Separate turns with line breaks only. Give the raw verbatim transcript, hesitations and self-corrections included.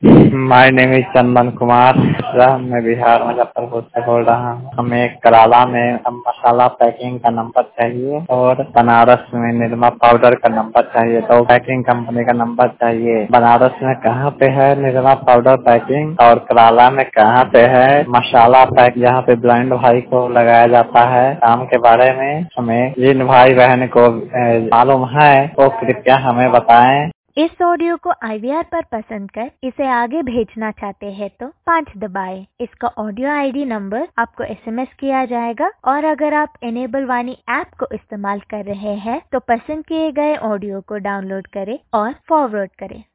My name is Chandan Kumar. मैं बिहार मुजफ्फरपुर से बोल रहा हूँ। हमें कराला में मसाला पैकिंग का नंबर चाहिए और बनारस में निरमा पाउडर का नंबर चाहिए। दो पैकिंग कंपनी का नंबर चाहिए। बनारस में कहाँ पे है निरमा पाउडर पैकिंग और कराला में कहाँ पे है मसाला पैक, जहाँ पे ब्लाइंड भाई को लगाया जाता है। काम के बारे में हमें जिन भाई बहन को मालूम है वो कृपया हमें बताएं।
इस ऑडियो को आई वी आर पर पसंद कर इसे आगे भेजना चाहते हैं तो पाँच दबाएं। इसका ऑडियो आई डी नंबर आपको एस एम एस किया जाएगा और अगर आप इनेबल वाणी ऐप को इस्तेमाल कर रहे हैं तो पसंद किए गए ऑडियो को डाउनलोड करें और फॉरवर्ड करें।